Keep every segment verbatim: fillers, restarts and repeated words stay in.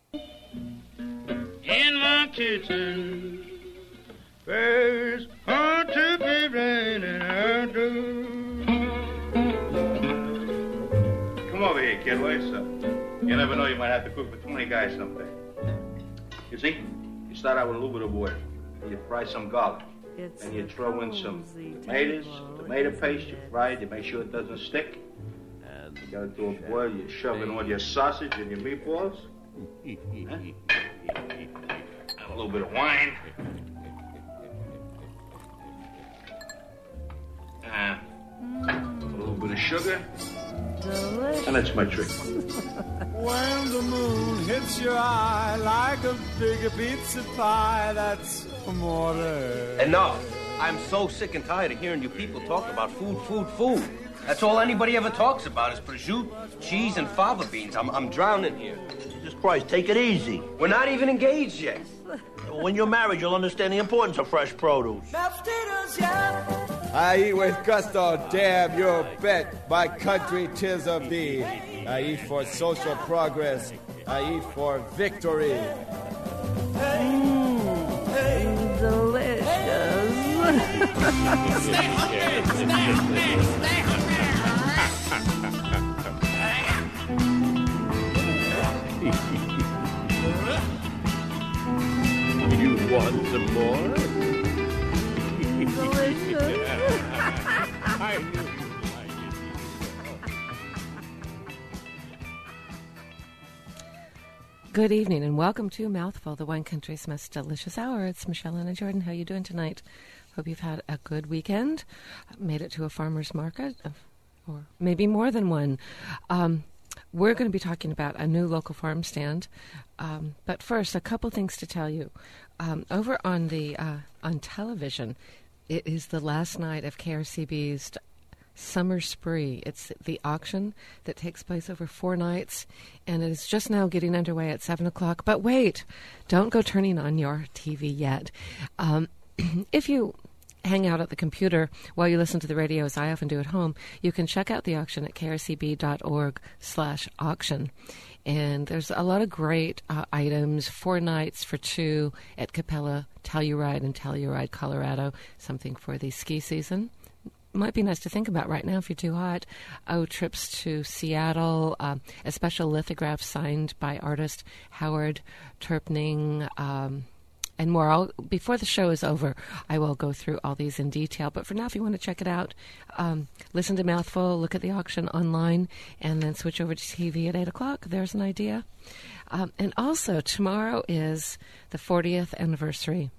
In my kitchen, there's hard to be raining out. Come over here, kid. What's up? You never know, you might have to cook for twenty guys someday. You see, you start out with a little bit of oil. You fry some garlic. It's and you throw in some tomatoes, tomato paste, you fry it, you make sure it doesn't stick. And you got it to a boil, you shove in all your sausage and your meatballs. Huh? A little bit of wine. Uh, a little bit of sugar. Delicious. And that's my trick. When the moon hits your eye like a big pizza pie, that's amore. Enough. I'm so sick and tired of hearing you people talk about food, food, food. That's all anybody ever talks about is prosciutto, cheese, and fava beans. I'm, I'm drowning here. Jesus Christ, take it easy. We're not even engaged yet. When you're married, you'll understand the importance of fresh produce. I eat with gusto, damn you bet. My country, 'tis of thee. I eat for social progress. I eat for victory. Mm, delicious. Stay hungry. Stay hungry. Stay hungry. You want some more? Delicious. I knew you'd like it. Good evening and welcome to Mouthful, the wine country's most delicious hour. It's Michelle Anna Jordan. How are you doing tonight? Hope you've had a good weekend. Made it to a farmer's market, or maybe more than one. Um, we're going to be talking about a new local farm stand. Um, but first, a couple things to tell you. Um, over on the uh, on television, it is the last night of K R C B's Summer Spree. It's the auction that takes place over four nights, and it is just now getting underway at seven o'clock. But wait, don't go turning on your T V yet. Um, if you hang out at the computer while you listen to the radio, as I often do at home, you can check out the auction at k r c b dot org slash auction. And there's a lot of great uh, items, four nights for two at Capella, Telluride, and Telluride, Colorado, something for the ski season. Might be nice to think about right now if you're too hot. Oh, trips to Seattle, um, a special lithograph signed by artist Howard Terpning, um, and more. I'll, before the show is over, I will go through all these in detail. But for now, if you want to check it out, um, listen to Mouthful, look at the auction online, and then switch over to T V at eight o'clock. There's an idea. Um, and also, tomorrow is the fortieth anniversary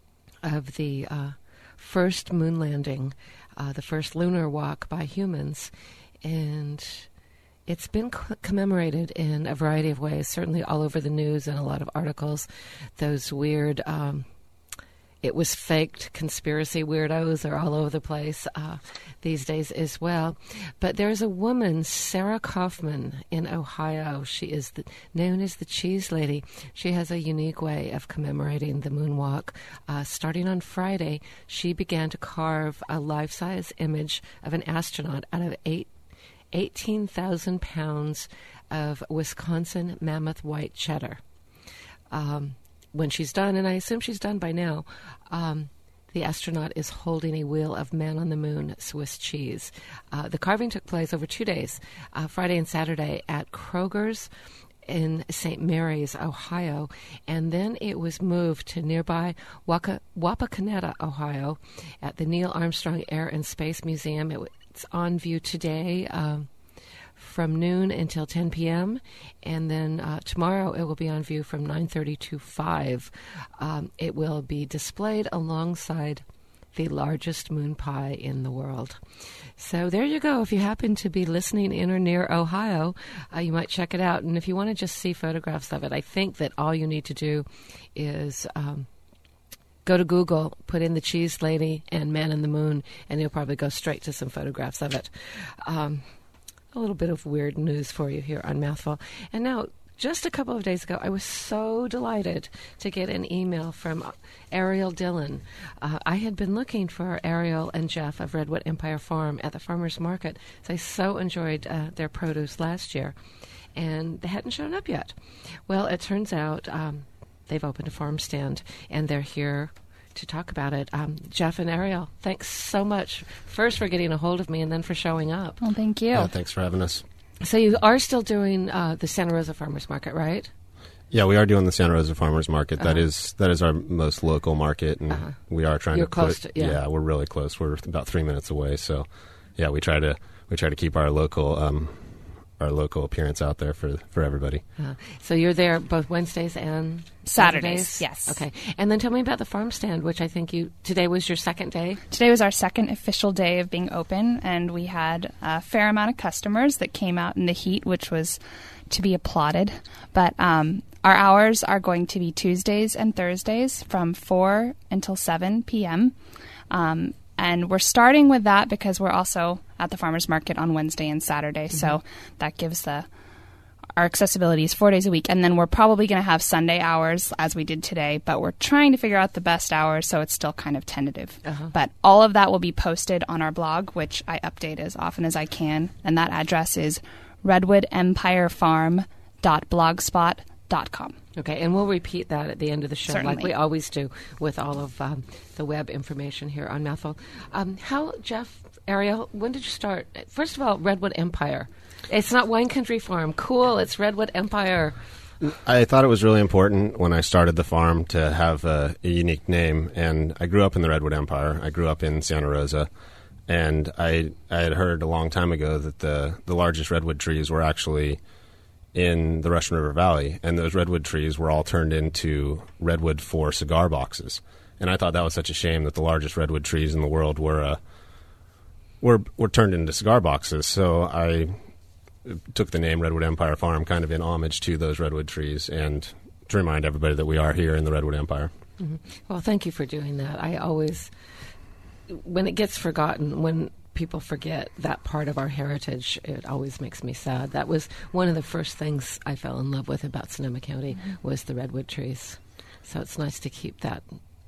of the uh, first moon landing, uh, the first lunar walk by humans. And it's been co- commemorated in a variety of ways, certainly all over the news and a lot of articles. Those weird, um, it was faked conspiracy weirdos are all over the place uh, these days as well. But there's a woman, Sarah Kaufman, in Ohio. She is the, known as the Cheese Lady. She has a unique way of commemorating the moonwalk. Uh, starting on Friday, she began to carve a life-size image of an astronaut out of eight eighteen thousand pounds of Wisconsin mammoth white cheddar. Um, when she's done, and I assume she's done by now, um, the astronaut is holding a wheel of man-on-the-moon Swiss cheese. Uh, the carving took place over two days, uh, Friday and Saturday, at Kroger's in Saint Mary's, Ohio, and then it was moved to nearby Waka, Wapakoneta, Ohio, at the Neil Armstrong Air and Space Museum. It, it's on view today um, from noon until ten p.m., and then uh, tomorrow it will be on view from nine thirty to five. Um, it will be displayed alongside the largest moon pie in the world. So there you go. If you happen to be listening in or near Ohio, uh, you might check it out. And if you want to just see photographs of it, I think that all you need to do is um, go to Google, put in the Cheese Lady and Man in the Moon, and you'll probably go straight to some photographs of it. Um, a little bit of weird news for you here on Mouthful. And now, just a couple of days ago, I was so delighted to get an email from Ariel Dillon. Uh, I had been looking for Ariel and Jeff of Redwood Empire Farm at the farmer's market, so I so enjoyed uh, their produce last year. and they hadn't shown up yet. Well, it turns out um, they've opened a farm stand, and they're here to talk about it. Um, Jeff and Ariel, thanks so much, first for getting a hold of me and then for showing up. Well, thank you. Yeah, thanks for having us. So you are still doing uh, the Santa Rosa Farmers Market, right? Yeah, we are doing the Santa Rosa Farmers Market. Uh-huh. That is that is our most local market, and uh-huh. we are trying You're to close put, to, yeah. yeah, we're really close. We're about three minutes away, so yeah, we try to we try to keep our local um, our local appearance out there for for everybody. Uh, so you're there both Wednesdays and Saturdays, Saturdays? yes. Okay, and then tell me about the farm stand, which I think you today was your second day. Today was our second official day of being open, and we had a fair amount of customers that came out in the heat, which was to be applauded. But um, our hours are going to be Tuesdays and Thursdays from four until seven p.m. Um, and we're starting with that because we're also at the farmers market on Wednesday and Saturday. Mm-hmm. So that gives the our accessibility is four days a week. And then we're probably going to have Sunday hours as we did today, but we're trying to figure out the best hours, so it's still kind of tentative. Uh-huh. But all of that will be posted on our blog, which I update as often as I can. And that address is redwood empire farm dot blogspot dot com. Okay, and we'll repeat that at the end of the show, Certainly. like we always do with all of um, the web information here on Mouthful. Um, how, Jeff, Ariel, when did you start? First of all, Redwood Empire. It's not Wine Country Farm. Cool, it's Redwood Empire. I thought it was really important when I started the farm to have a, a unique name, and I grew up in the Redwood Empire. I grew up in Santa Rosa, and I I had heard a long time ago that the, the largest redwood trees were actually in the Russian River Valley, and those redwood trees were all turned into redwood for cigar boxes. And I thought that was such a shame that the largest redwood trees in the world were uh, were were turned into cigar boxes. So I took the name Redwood Empire Farm kind of in homage to those redwood trees and to remind everybody that we are here in the Redwood Empire. Mm-hmm. Well, thank you for doing that. I always, when it gets forgotten, when people forget that part of our heritage, it always makes me sad. That was one of the first things I fell in love with about Sonoma County mm-hmm. was the redwood trees. So it's nice to keep that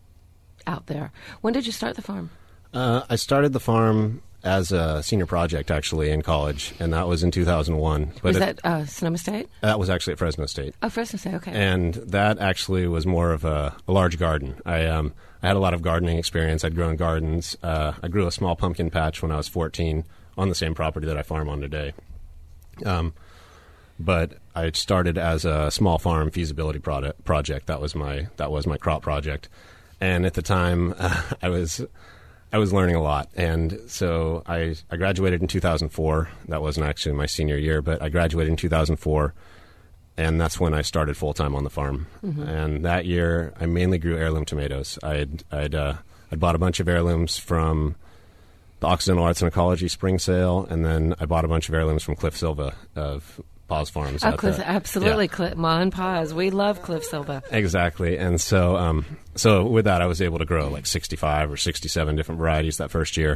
out there. When did you start the farm? Uh, I started the farm as a senior project, actually, in college, and that was in two thousand one. But was it, that uh, Sonoma State? That was actually at Fresno State. Oh, Fresno State, okay. And that actually was more of a, a large garden. I um, I had a lot of gardening experience. I'd grown gardens. Uh, I grew a small pumpkin patch when I was fourteen on the same property that I farm on today. Um, but I started as a small farm feasibility product, project. That was my that was my crop project. And at the time, uh, I was I was learning a lot. And so I, I graduated in two thousand four. That wasn't actually my senior year, but I graduated in two thousand four. And that's when I started full-time on the farm. Mm-hmm. And that year, I mainly grew heirloom tomatoes. I'd, I'd, uh, I'd bought a bunch of heirlooms from the Occidental Arts and Ecology spring sale, and then I bought a bunch of heirlooms from Cliff Silva of Paz Farms. Oh, Cliff, the, absolutely. Yeah. Cliff, Ma and Paz. We love Cliff Silva. Exactly. And so, um, so with that, I was able to grow like sixty-five or sixty-seven different varieties that first year.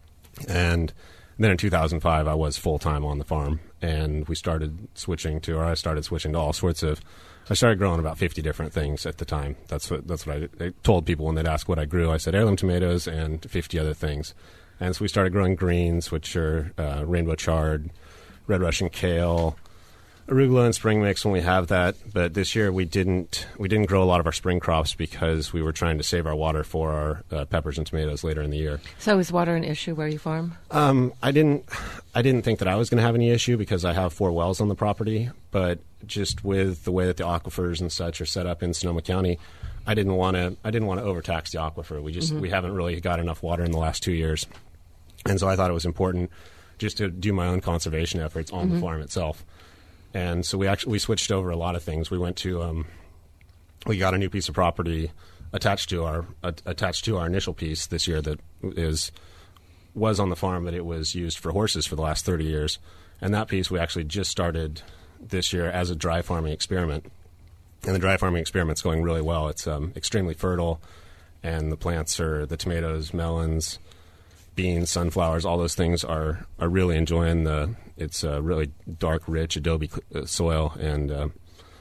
And then in two thousand five, I was full-time on the farm, and we started switching to, or I started switching to all sorts of, I started growing about fifty different things at the time. That's what that's what I, I told people when they'd ask what I grew. I said heirloom tomatoes and fifty other things. And so we started growing greens, which are uh, rainbow chard, red Russian kale, arugula and spring mix when we have that. But this year we didn't we didn't grow a lot of our spring crops because we were trying to save our water for our uh, peppers and tomatoes later in the year. So is water an issue where you farm? Um, I didn't I didn't think that I was going to have any issue because I have four wells on the property. But just with the way that the aquifers and such are set up in Sonoma County, I didn't want to I didn't want to overtax the aquifer. We just mm-hmm. we haven't really got enough water in the last two years, and so I thought it was important just to do my own conservation efforts on mm-hmm. the farm itself. And so we actually we switched over a lot of things. We went to um, we got a new piece of property attached to our uh, attached to our initial piece this year that is was on the farm, but it was used for horses for the last thirty years. And that piece we actually just started this year as a dry farming experiment. And the dry farming experiment's going really well. It's um, extremely fertile, and the plants are the tomatoes, melons, beans, sunflowers, all those things are, are really enjoying the, it's a really dark, rich adobe soil. And uh,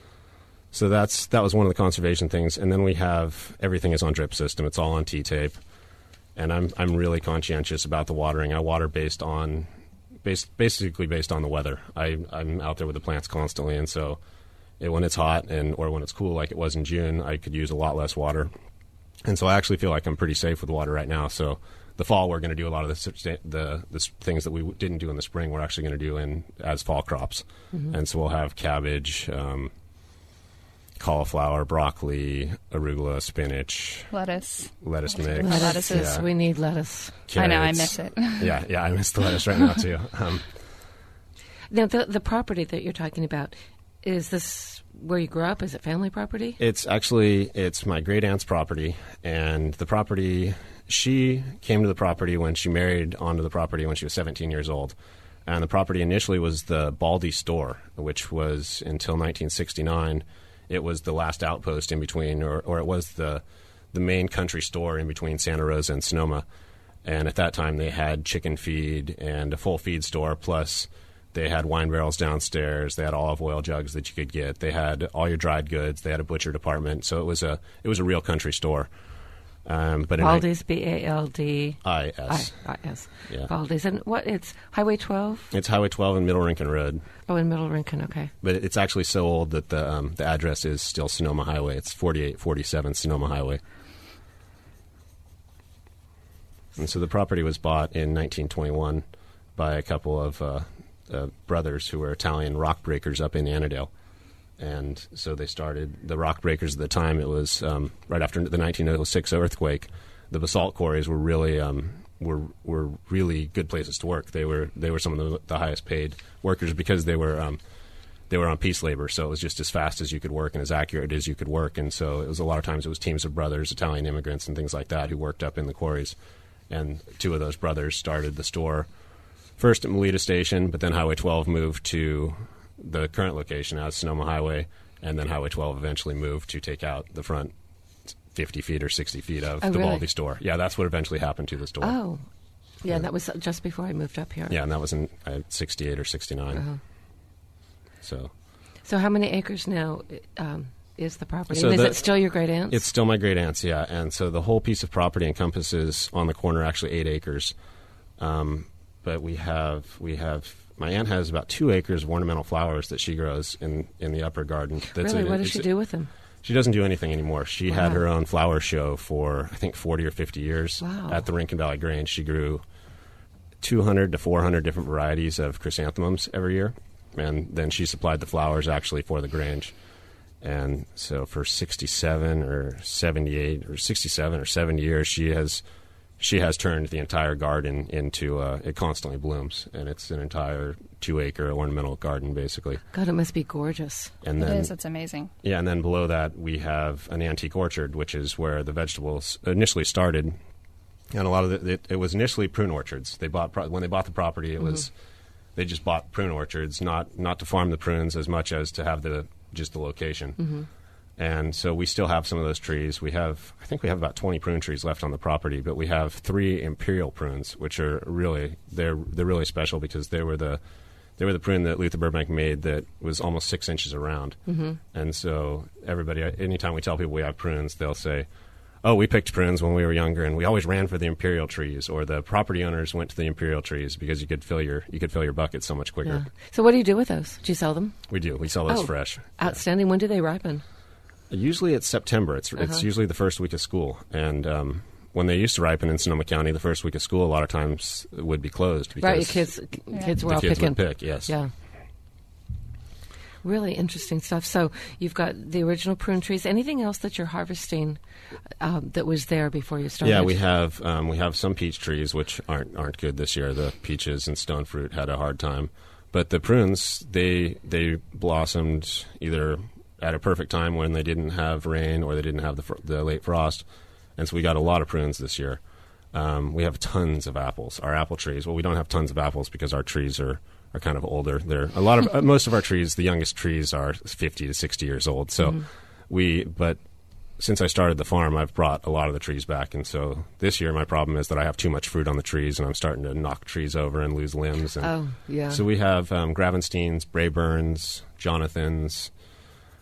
so that's that was one of the conservation things. And then we have, everything is on drip system. It's all on T-tape. And I'm I'm really conscientious about the watering. I water based on based, basically based on the weather. I, I'm out there with the plants constantly, and so it, when it's hot and or when it's cool, like it was in June, I could use a lot less water. And so I actually feel like I'm pretty safe with water right now. So the fall, we're going to do a lot of the, the the things that we didn't do in the spring. We're actually going to do in as fall crops, mm-hmm. and so we'll have cabbage, um, cauliflower, broccoli, arugula, spinach, lettuce, lettuce mix. Lettuces, yeah. We need lettuce. Carrots. I know, I miss it. yeah, yeah, I miss the lettuce right now too. Um, now, the the property that you're talking about, is this where you grew up? Is it family property? It's actually it's my great aunt's property, and the property. She came to the property when she married onto the property when she was seventeen years old. And the property initially was the Baldy store, which was until nineteen sixty-nine. It was the last outpost in between, or, or it was the the main country store in between Santa Rosa and Sonoma. And at that time, they had chicken feed and a full feed store, plus they had wine barrels downstairs. They had olive oil jugs that you could get. They had all your dried goods. They had a butcher department. So it was a it was a real country store. Um, but Baldy's, B A L D I S. I S. Yeah. Baldy's. And what, it's Highway twelve? It's Highway twelve and Middle Rincon Road. Oh, in Middle Rincon, okay. But it's actually so old that the um, the address is still Sonoma Highway. It's forty-eight forty-seven Sonoma Highway. And so the property was bought in nineteen twenty-one by a couple of uh, uh, brothers who were Italian rock breakers up in Annandale. And so they started the rock breakers at the time. It was um, right after the nineteen oh six earthquake. The basalt quarries were really um, were were really good places to work. They were they were some of the, the highest paid workers because they were um, they were on piece labor. So it was just as fast as you could work and as accurate as you could work. And so it was a lot of times it was teams of brothers, Italian immigrants, and things like that who worked up in the quarries. And two of those brothers started the store first at Melita Station, but then Highway twelve moved to the current location as Sonoma Highway, and then Highway twelve eventually moved to take out the front fifty feet or sixty feet of oh, the really? Baldy store. Yeah, that's what eventually happened to the store. Oh, yeah, yeah. And that was just before I moved up here. Yeah, and that was in uh, sixty-eight or sixty-nine. Uh-huh. So, so how many acres now um, is the property? So is the, it still your great aunt's? It's still my great aunt's, yeah. And so the whole piece of property encompasses on the corner actually eight acres. Um, but we have we have. My aunt has about two acres of ornamental flowers that she grows in, in the upper garden. That's really? A, what does she do with them? She doesn't do anything anymore. She wow. had her own flower show for, I think, forty or fifty years wow. at the Rincon Valley Grange. She grew two hundred to four hundred different varieties of chrysanthemums every year. And then she supplied the flowers actually for the Grange. And so for sixty-seven or seventy-eight or sixty-seven or seventy years, she has... She has turned the entire garden into, uh, it constantly blooms, and it's an entire two-acre ornamental garden, basically. God, it must be gorgeous. And it then, is, it's amazing. Yeah, and then below that, we have an antique orchard, which is where the vegetables initially started. And a lot of the, it, it was initially prune orchards. They bought pro- When they bought the property, it mm-hmm. was, they just bought prune orchards, not, not to farm the prunes as much as to have the just the location. Mm-hmm. And so we still have some of those trees. We have, I think we have about twenty prune trees left on the property, but we have three imperial prunes, which are really, they're they're really special because they were the they were the prune that Luther Burbank made that was almost six inches around. Mm-hmm. And so everybody, anytime we tell people we have prunes, they'll say, oh, we picked prunes when we were younger, and we always ran for the imperial trees, or the property owners went to the imperial trees because you could fill your you could fill your bucket so much quicker. Yeah. So what do you do with those? Do you sell them? We do. We sell those oh, fresh. Outstanding. Yeah. When do they ripen? Usually it's September. It's uh-huh. it's usually the first week of school. And um, when they used to ripen in Sonoma County, the first week of school a lot of times would be closed. Because right, kids, yeah. kids were the all kids picking. would pick, yes. Yeah. Really interesting stuff. So you've got the original prune trees. Anything else that you're harvesting um, that was there before you started? Yeah, we have um, we have some peach trees, which aren't aren't good this year. The peaches and stone fruit had a hard time. But the prunes, they they blossomed either at a perfect time when they didn't have rain or they didn't have the, fr- the late frost. And so we got a lot of prunes this year. Um, we have tons of apples. Our apple trees, well, we don't have tons of apples because our trees are, are kind of older. They're a lot of uh, most of our trees, the youngest trees are fifty to sixty years old. So mm-hmm. we, but since I started the farm, I've brought a lot of the trees back. And so this year my problem is that I have too much fruit on the trees and I'm starting to knock trees over and lose limbs. And oh, yeah. So we have um, Gravensteins, Brayburns, Jonathans,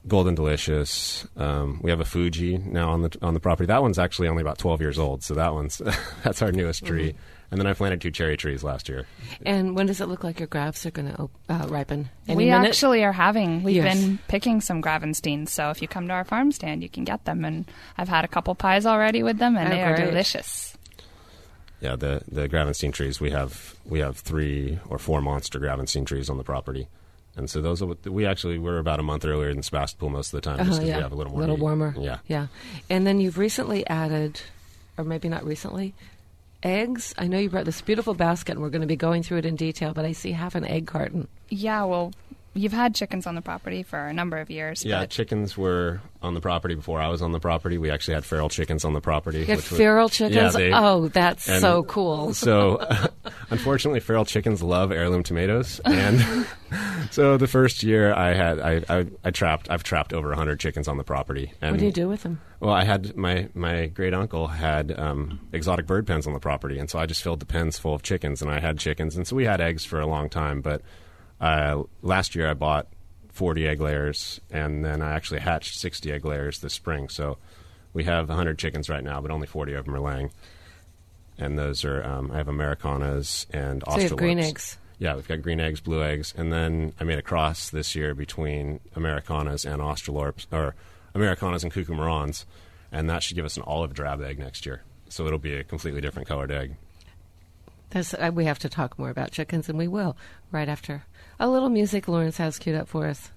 Golden Delicious. Um, we have a Fuji now on the on the property. That one's actually only about twelve years old, so that one's that's our newest tree. Mm-hmm. And then I planted two cherry trees last year. And when does it look like your grapes are going to uh, ripen? Any we minute? actually are having. We've Yes. been picking some Gravensteins, so if you come to our farm stand, you can get them. And I've had a couple pies already with them, and Oh, they are great. delicious. Yeah, the the Gravenstein trees. We have we have three or four monster Gravenstein trees on the property, and so those are what, we actually we're about a month earlier than Sebastopol most of the time, just Uh-huh, because yeah. we have a little more little heat. warmer. Yeah, Yeah. And then you've recently added, or maybe not recently, eggs. I know you brought this beautiful basket, and we're going to be going through it in detail, but I see half an egg carton. Yeah, well, you've had chickens on the property for a number of years. yeah. but Chickens were on the property before I was on the property. We actually had feral chickens on the property. You had which was- feral chickens? Yeah, they- Oh, that's and so cool. So, unfortunately, feral chickens love heirloom tomatoes, and so the first year I had I, I, I trapped I've trapped over a hundred chickens on the property. And What do you do with them? Well, I had my my great uncle had um, exotic bird pens on the property, and so I just filled the pens full of chickens, and I had chickens, and so we had eggs for a long time. But uh, last year I bought forty egg layers, and then I actually hatched sixty egg layers this spring. So we have one hundred chickens right now, but only forty of them are laying. And those are um, I have Americanas and So you have Australorps. green eggs. Yeah, we've got green eggs, blue eggs, and then I made a cross this year between Americanas and Australorps, or Americanas and Cucumarons, and that should give us an olive drab egg next year. So it'll be a completely different colored egg. That's, uh, we have to talk more about chickens, and we will right after a little music Lawrence has queued up for us.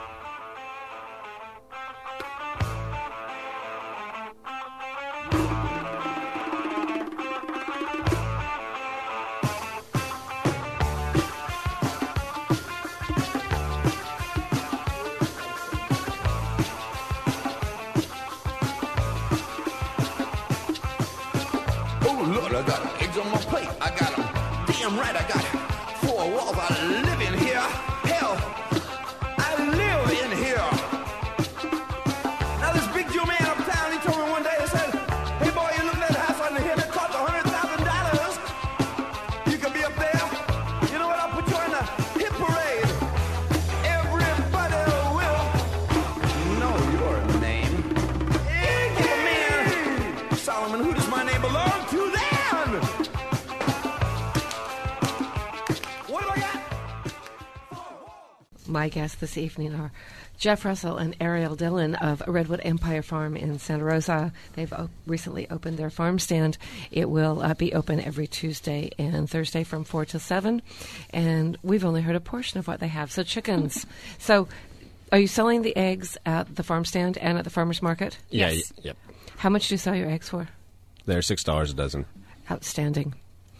Oh, Lord, I got eggs on my plate. I got them. Damn right, I got four walls. I live in here. Hell, I live in here. Now, this big Jew man uptown, he told me one day, he said, hey, boy, you look at that house under here that cost one hundred thousand dollars. You can be up there. You know what? I'll put you in the hit parade. Everybody will know your name. Hey, give a man, Solomon, who does my name belong to then? What do I got? My guests this evening are Jeff Russell and Ariel Dillon of Redwood Empire Farm in Santa Rosa. They've o- recently opened their farm stand. It will uh, be open every Tuesday and Thursday from four to seven. And we've only heard a portion of what they have. So chickens. So are you selling the eggs at the farm stand and at the farmer's market? Yeah, y- yep. How much do you sell your eggs for? They're six dollars a dozen, Outstanding.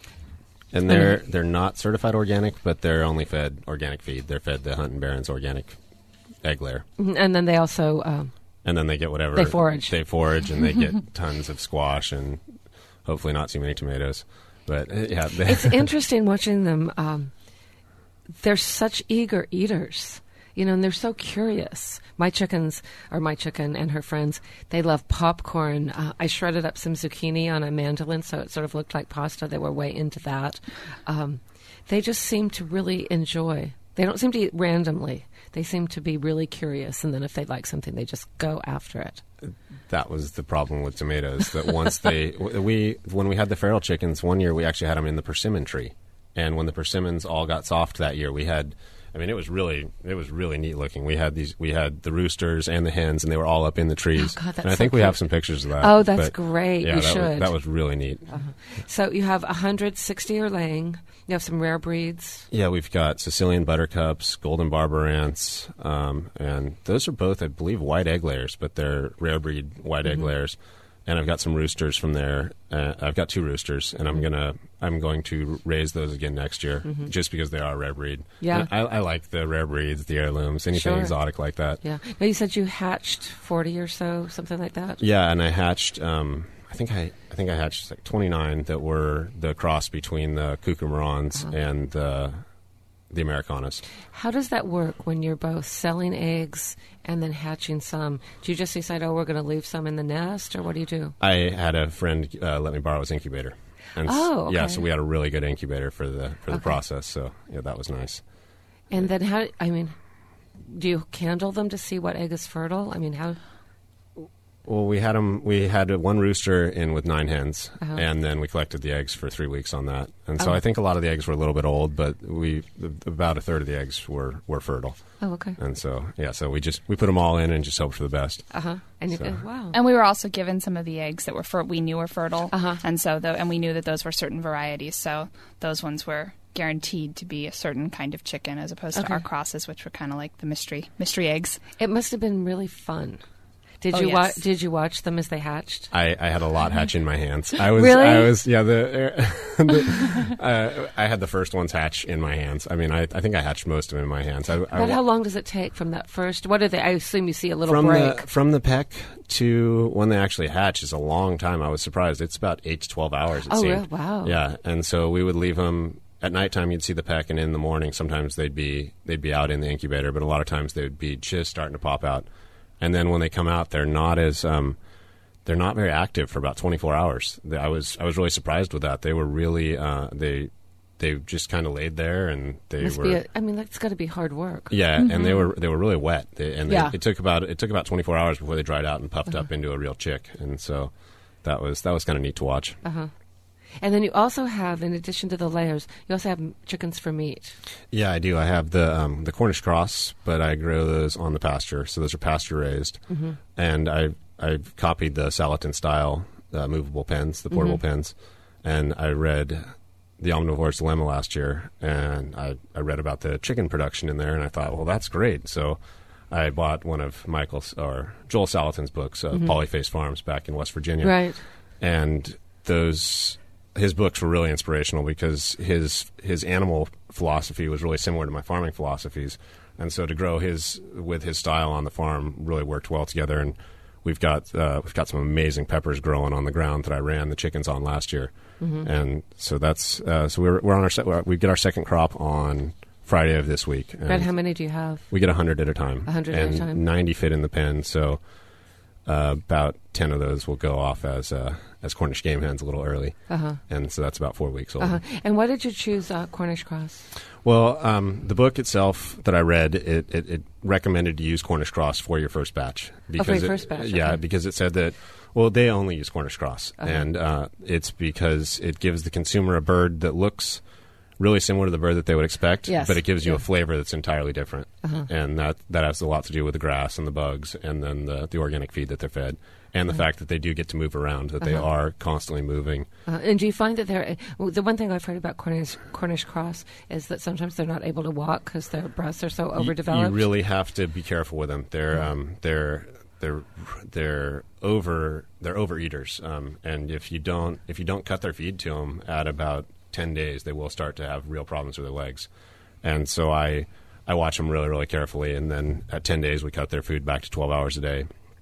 and they're they're not certified organic, but they're only fed organic feed. They're fed the Hunt and Barron's organic egg layer, Mhm. And then they also... Um, and then they get whatever They forage. They forage, and they get tons of squash and hopefully not too many tomatoes. But uh, yeah, they- it's interesting watching them. Um, they're such eager eaters, you know, and they're so curious. My chickens, or my chicken and her friends, they love popcorn. Uh, I shredded up some zucchini on a mandolin, so it sort of looked like pasta. They were way into that. Um, they just seem to really enjoy. They don't seem to eat randomly. They seem to be really curious, and then if they like something, they just go after it. That was the problem with tomatoes. That once they we when we had the feral chickens one year, we actually had them in the persimmon tree, and when the persimmons all got soft that year, we had. I mean, it was really it was really neat looking. We had these we had the roosters and the hens, and they were all up in the trees. Oh, God, that's and I think so we cool. have some pictures of that. Oh, that's but, great. Yeah, You that should. Was, that was really neat. Uh-huh. So you have one hundred sixty are laying. You have some rare breeds. Yeah, we've got Sicilian buttercups, golden barber ants, um, and those are both, I believe, white egg layers, but they're rare breed white egg Mhm. layers. And I've got some roosters from there. Uh, I've got two roosters, and I'm gonna I'm going to raise those again next year, Mhm. just because they are rare breed. Yeah. And I, I like the rare breeds, the heirlooms, anything Sure. exotic like that. Yeah. Now you said you hatched forty or so, something like that. Yeah, and I hatched. Um, I think I I think I hatched like twenty-nine that were the cross between the Cucumarons Uh-huh. and the the Americanas. How does that work when you're both selling eggs and then hatching some? Do you just decide, oh, we're going to leave some in the nest, or what do you do? I had a friend uh, let me borrow his incubator. And s- Oh, yeah, okay. so we had a really good incubator for the for the Okay. process. So yeah, that was nice. And then how? I mean, do you candle them to see what egg is fertile? I mean, how? Well, we had 'em, we had one rooster in with nine hens, Uh-huh. and then we collected the eggs for three weeks on that. And so Oh. I think a lot of the eggs were a little bit old, but we about a third of the eggs were, were fertile. Oh, okay. And so yeah, so we just we put them all in and just hoped for the best. Uh huh. And you So- go, wow. And we were also given some of the eggs that were fer- we knew were fertile, Uh-huh. and so tho- and we knew that those were certain varieties. So those ones were guaranteed to be a certain kind of chicken, as opposed Okay. to our crosses, which were kind of like the mystery mystery eggs. It must have been really fun. Did Oh, you yes. wa- Did you watch them as they hatched? I, I had a lot hatch in my hands. I was, Really? I was, yeah. The, the uh, I had the first ones hatch in my hands. I mean, I, I think I hatched most of them in my hands. I, I But wa- how long does it take from that first? What are they? I assume you see a little from break. the from the peck to when they actually hatch is a long time. I was surprised. It's about eight to twelve hours. It Oh, seemed. really? Wow. Yeah, and so we would leave them at nighttime. You'd see the peck, and in the morning, sometimes they'd be they'd be out in the incubator, but a lot of times they would be just starting to pop out. And then when they come out, they're not as um, they're not very active for about twenty-four hours. They- I was I was really surprised with that. They were really uh, they they just kind of laid there, and they Must were. be a, I mean, that's got to be hard work. Yeah, Mhm. and they were they were really wet, they, and Yeah. they, it took about it took about twenty-four hours before they dried out and puffed up into a real chick, and so that was that was kind of neat to watch. Uh huh. And then you also have, in addition to the layers, you also have chickens for meat. Yeah, I do. I have the um, the Cornish cross, but I grow those on the pasture, so those are pasture raised, Mhm. and I I've copied the Salatin style uh, movable pens, the portable Mhm. pens, and I read the Omnivore's Dilemma last year, and I, I read about the chicken production in there, and I thought, well, that's great. So I bought one of Michael's or Joel Salatin's books, uh, Mhm. Polyface Farms, back in West Virginia, Right. and those his books were really inspirational because his his animal philosophy was really similar to my farming philosophies, and so to grow his with his style on the farm really worked well together. And we've got uh, we've got some amazing peppers growing on the ground that I ran the chickens on last year, Mhm. and so that's uh, so we're we're on our se- we get our second crop on Friday of this week. But and how many do you have? We get a hundred at a time. A hundred at a and time. ninety fit in the pen, so uh, about ten of those will go off as uh, as Cornish game hens a little early, Uh-huh. and so that's about four weeks old. Uh-huh. And why did you choose uh, Cornish cross? Well, um, the book itself that I read, it, it, it recommended to use Cornish cross for your first batch. Oh, for your it- first batch, Yeah, okay. because it said that, well, they only use Cornish cross. Uh-huh. And uh, it's because it gives the consumer a bird that looks really similar to the bird that they would expect, Yes, but it gives you yeah. a flavor that's entirely different. Uh-huh. And that, that has a lot to do with the grass and the bugs and then the, the organic feed that they're fed. And the Uh-huh. fact that they do get to move around, that they Uh-huh. are constantly moving. Uh, and do you find that they're well, the one thing I've heard about Cornish Cornish cross is that sometimes they're not able to walk because their breasts are so You- overdeveloped. You really have to be careful with them. They're um, they're they're they're over they're overeaters, um, and if you don't if you don't cut their feed to them at about ten days, they will start to have real problems with their legs. And so I I watch them really really carefully, and then at ten days we cut their food back to twelve hours a day,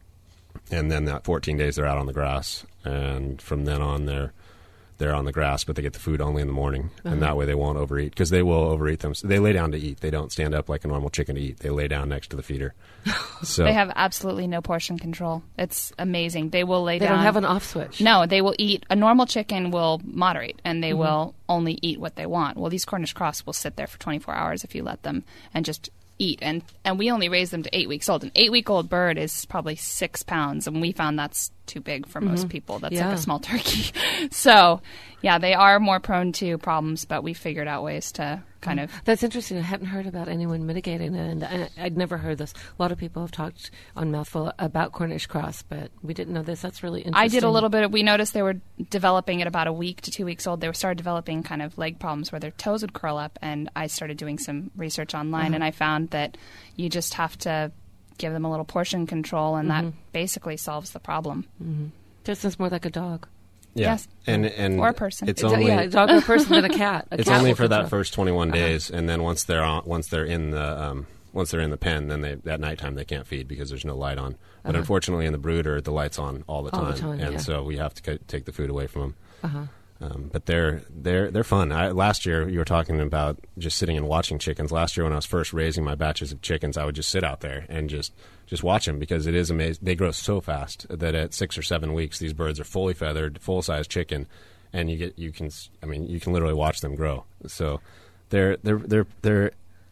and then at fourteen days they're out on the grass, and from then on they're they're on the grass, but they get the food only in the morning, Uh-huh. and that way they won't overeat because they will overeat them. So they lay down to eat. They don't stand up like a normal chicken to eat. They lay down next to the feeder. So They have absolutely no portion control. It's amazing. They will lay They down. don't have an off switch. No, they will eat. A normal chicken will moderate, and they Mhm. will only eat what they want. Well, these Cornish cross will sit there for twenty-four hours if you let them, and just eat. And and we only raise them to eight weeks old. An eight-week-old bird is probably six pounds, and we found that's too big for most Mhm. people. That's Yeah. like a small turkey. So, yeah, they are more prone to problems, but we figured out ways to kind of. That's interesting. I hadn't heard about anyone mitigating it, and I, I'd never heard this. A lot of people have talked on Mouthful about Cornish cross, but we didn't know this. That's really interesting. I did a little bit. Of, we noticed they were developing at about a week to two weeks old. They were started developing kind of leg problems where their toes would curl up, and I started doing some research online, Uh-huh. and I found that you just have to give them a little portion control, and Mhm. that basically solves the problem. Mm-hmm. Just sounds more like a dog. yeah, Yes. and and Or a person. It's It's a- only yeah, a dog or a person than a cat. A it's cat only will for that control. first twenty-one Uh-huh. days, and then once they're on, once they're in the um, once they're in the pen, then they at nighttime they can't feed because there's no light on. But Uh-huh. unfortunately, in the brooder, the light's on all the All time, the time, and yeah. so we have to c- take the food away from them. Uh-huh. Um, but they're they're they're fun. I, last year, you were talking about just sitting and watching chickens. Last year, when I was first raising my batches of chickens, I would just sit out there and just just watch them because it is amazing. They grow so fast that at six or seven weeks, these birds are fully feathered, full size chicken, and you get you can I mean you can literally watch them grow. So they're they're they're they're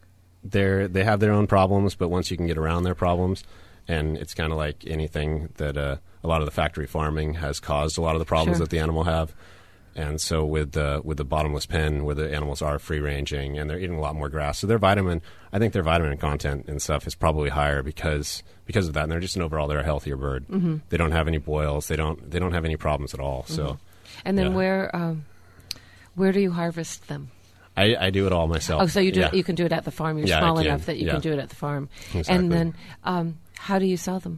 they're they have their own problems, but once you can get around their problems, and it's kind of like anything that uh, a lot of the factory farming has caused a lot of the problems Sure. that the animal have. And so with the with the bottomless pen, where the animals are free ranging and they're eating a lot more grass, so their vitamin, I think their vitamin content and stuff is probably higher because because of that. And they're just an overall they're a healthier bird. Mm-hmm. They don't have any boils. They don't they don't have any problems at all. So, Mm-hmm. And then yeah. where um, where do you harvest them? I, I do it all myself. Oh, so you do yeah. it, you can do it at the farm. You're Yeah, I small can. enough that you Yeah. can do it at the farm. Exactly. And then um, how do you sell them?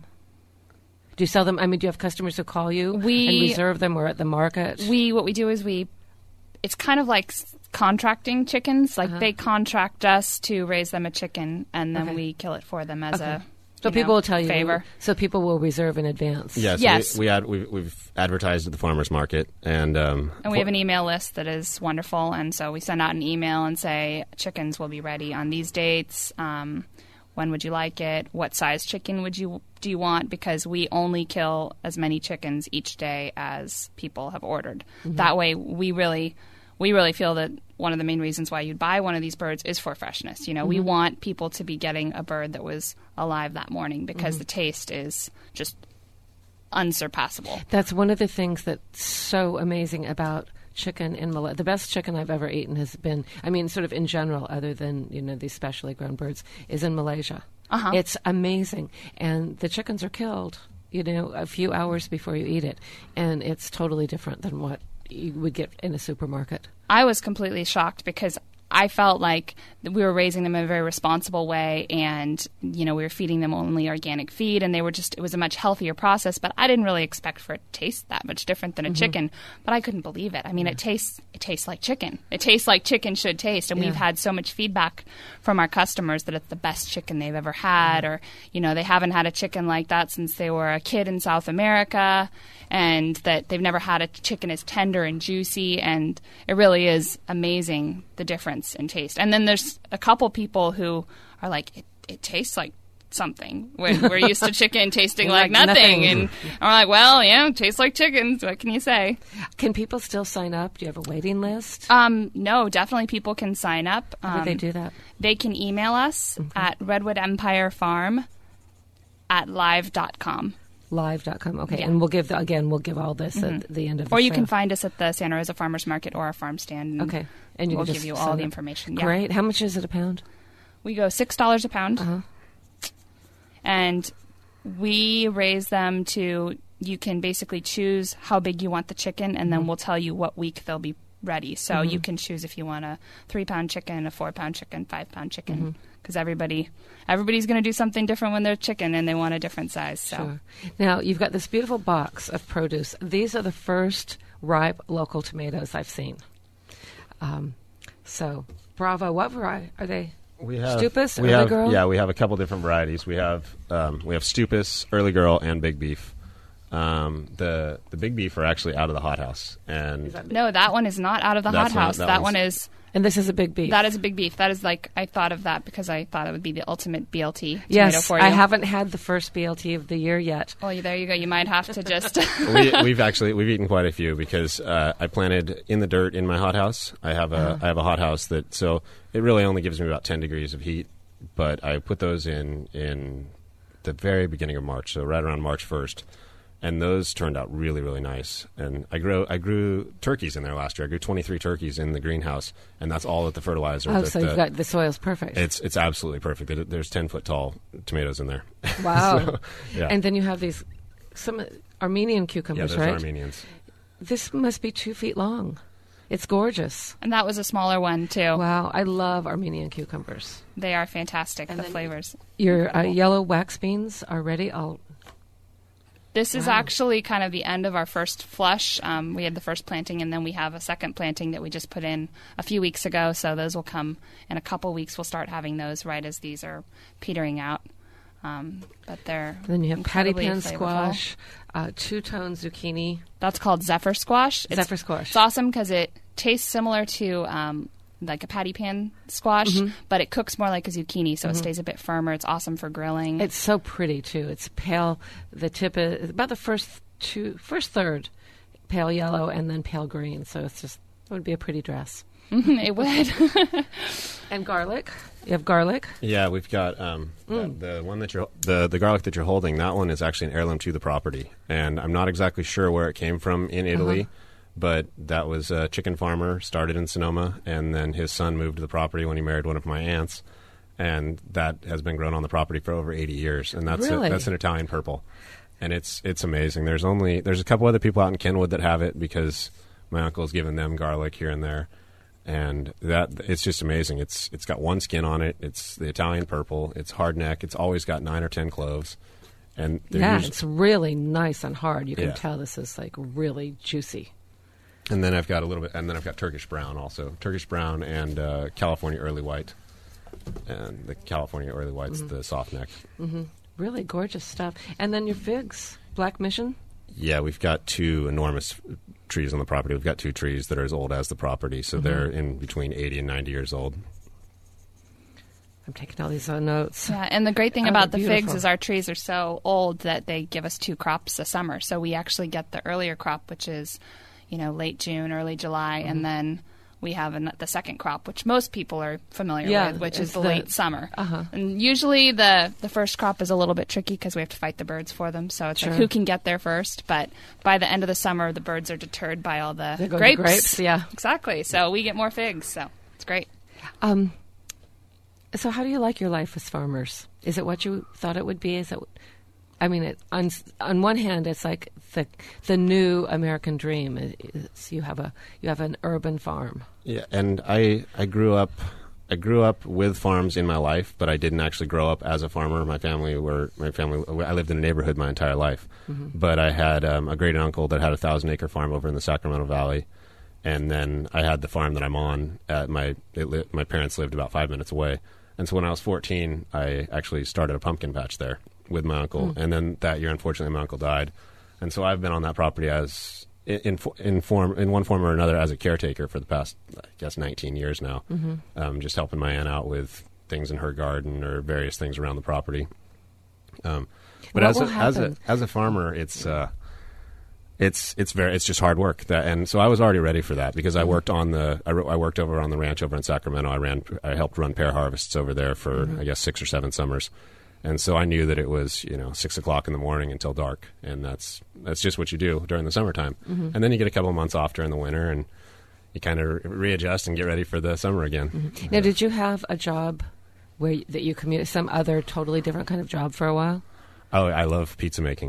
Do you sell them? I mean, do you have customers who call you We- and reserve them, or at the market? We what we do is we. It's kind of like s- contracting chickens. Like Uh-huh. they contract us to raise them a chicken, and then Okay. we kill it for them as Okay. a So you people know, will tell you. favor. So people will reserve in advance. Yeah, so Yes. we, we ad, we've, we've advertised at the farmers market, and um, And we have an email list that is wonderful, and so we send out an email and say chickens will be ready on these dates. Um, when would you like it? What size chicken would you do you want? Because we only kill as many chickens each day as people have ordered. Mhm. That way, we really we really feel that one of the main reasons why you'd buy one of these birds is for freshness. You know, we Mhm. want people to be getting a bird that was alive that morning because Mhm. the taste is just unsurpassable. That's one of the things that's so amazing about chicken in Malaysia. The best chicken I've ever eaten has been, I mean, sort of in general, other than, you know, these specially grown birds, is in Malaysia. Uh-huh. It's amazing. And the chickens are killed, you know, a few hours before you eat it. And it's totally different than what you would get in a supermarket. I was completely shocked because I felt like we were raising them in a very responsible way, and you know we were feeding them only organic feed, and they were just it was a much healthier process. But I didn't really expect for it to taste that much different than a Mhm. chicken. But I couldn't believe it. I mean, it tastes it tastes like chicken. It tastes like chicken should taste, and Yeah. we've had so much feedback from our customers that it's the best chicken they've ever had, or you know they haven't had a chicken like that since they were a kid in South America, and that they've never had a chicken as tender and juicy, and it really is amazing the difference in taste. And then there's a couple people who are like, it, it tastes like something. We're, we're used to chicken tasting like, Like nothing. nothing. And I'm like, well, yeah, it tastes like chicken. So what can you say? Can people still sign up? Do you have a waiting list? Um, no, definitely people can sign up. How do Um, they do that? They can email us at Redwood Empire Farm at live dot com. live dot com. Okay, Yeah. and we'll give, the, again, we'll give all this Mhm. at the end of the Or show. you can find us at the Santa Rosa Farmers Market or our farm stand. And Okay. And you we'll can give just you all sign the up. information. Yeah. Great. How much is it a pound? We go six dollars a pound. Uh-huh. And we raise them to, you can basically choose how big you want the chicken, and then Mhm. we'll tell you what week they'll be ready. So Mhm. you can choose if you want a three-pound chicken, a four-pound chicken, five-pound chicken, Mhm. because everybody, everybody's going to do something different when they're chicken, and they want a different size. So. Sure. Now, you've got this beautiful box of produce. These are the first ripe local tomatoes I've seen. Um, so, bravo. What variety are they? We have Stupus, we Early have, Girl? Yeah, we have a couple different varieties. We have um, we have Stupus, Early Girl, and Big Beef. Um, the the Big Beef are actually out of the hothouse, and No, that one is not out of the That's not- hothouse. that That, one's- one is. And this is a big beef. That is a big beef. That is like I thought of that because I thought it would be the ultimate B L T tomato Yes, for you. I haven't had the first B L T of the year yet. Well, there you go. You might have to just. we, we've actually we've eaten quite a few because uh, I planted in the dirt in my hothouse. I have a Uh-huh. I have a hothouse that so it really only gives me about ten degrees of heat, but I put those in in the very beginning of March, so right around March first. And those turned out really, really nice. And I grew I grew turkeys in there last year. I grew twenty-three turkeys in the greenhouse, and that's all at the fertilizer. Oh, that so the, you've got the soil's perfect. It's it's absolutely perfect. There- There's ten foot tall tomatoes in there. Wow. So, yeah. And then you have these some Armenian cucumbers, yeah, those right? Armenians. This must be two feet long. It's gorgeous. And that was a smaller one too. Wow, I love Armenian cucumbers. They are fantastic. the flavors. Your uh, yellow wax beans are ready. I'll. This is Wow. actually kind of the end of our first flush. Um, we had the first planting, and then we have a second planting that we just put in a few weeks ago. So those will come in a couple weeks. We'll start having those right as these are petering out. Um, but they're Then you have patty incredibly pan flavorful. squash, uh, two-tone zucchini. That's called Zephyr squash. It's, Zephyr squash. It's awesome because it tastes similar to um, like a patty pan squash, Mhm. but it cooks more like a zucchini, so Mhm. it stays a bit firmer. It's awesome for grilling. It's so pretty too. It's pale. The tip is about the first two, first third, pale yellow, and then pale green. So it's just it would be a pretty dress. Mm-hmm, it would. And garlic. You have garlic? Yeah, we've got um, Mm. the, the one that you're the the garlic that you're holding. That one is actually an heirloom to the property, and I'm not exactly sure where it came from in Italy, Uh-huh. but that was a chicken farmer started in Sonoma, and then his son moved to the property when he married one of my aunts, and that has been grown on the property for over eighty years, and that's Really? a, that's an Italian purple, and it's it's amazing. There's only there's a couple other people out in Kenwood that have it because my uncle's given them garlic here and there. And that it's just amazing. It's it's got one skin on it. It's the Italian purple. It's hard neck. It's always got nine or ten cloves. And they're Yeah, usually- it's really nice and hard. You can Yeah. tell this is like really juicy. and then I've got a little bit. And then I've got Turkish brown also. Turkish brown and uh, California early white. And the California early white's Mhm. the soft neck. hmm Really gorgeous stuff. And then your figs, Black Mission. Yeah, we've got two enormous trees on the property. We've got two trees that are as old as the property, so Mhm. they're in between eighty and ninety years old. I'm taking all these uh, notes. Yeah, and the great thing Oh, about the they're figs beautiful. is our trees are so old that they give us two crops a summer. So we actually get the earlier crop, which is, you know, late June, early July, Mhm. and then we have an, the second crop, which most people are familiar Yeah, with, which it's is the, the- late summer. Uh-huh. And usually the, the first crop is a little bit tricky because we have to fight the birds for them. So it's Sure. like who can get there first. But by the end of the summer, the birds are deterred by all the There go the grapes. grapes, yeah. Exactly. So we get more figs. So it's great. Um, so how do you like your life as farmers? Is it what you thought it would be? Is it? I mean, it, on on one hand, it's like the the new American dream. It's, you have a you have an urban farm. Yeah, and I I grew up I grew up with farms in my life, but I didn't actually grow up as a farmer. My family were my family. I lived in a neighborhood my entire life, Mhm. but I had um, a great uncle that had a thousand acre farm over in the Sacramento Valley, and then I had the farm that I'm on. At my it li- my parents lived about five minutes away, and so when I was fourteen, I actually started a pumpkin patch there with my uncle, Mm. and then that year, unfortunately, my uncle died, and so I've been on that property as in, in in form in one form or another as a caretaker for the past, I guess, nineteen years now. Mhm. Um, just helping my aunt out with things in her garden or various things around the property. Um, but What as a, will as a happen? as a farmer, it's uh, it's it's very it's just hard work. That and so I was already ready for that because I Mm-hmm. worked on the I, ro- I worked over on the ranch over in Sacramento. I ran I helped run pear harvests over there for Mhm. I guess six or seven summers. And so I knew that it was, you know, six o'clock in the morning until dark, and that's that's just what you do during the summertime. Mhm. And then you get a couple of months off during the winter, and you kind of re- readjust and get ready for the summer again. Mhm. Now, did you have a job where y- that you commuted some other totally different kind of job for a while? Oh, I love pizza making.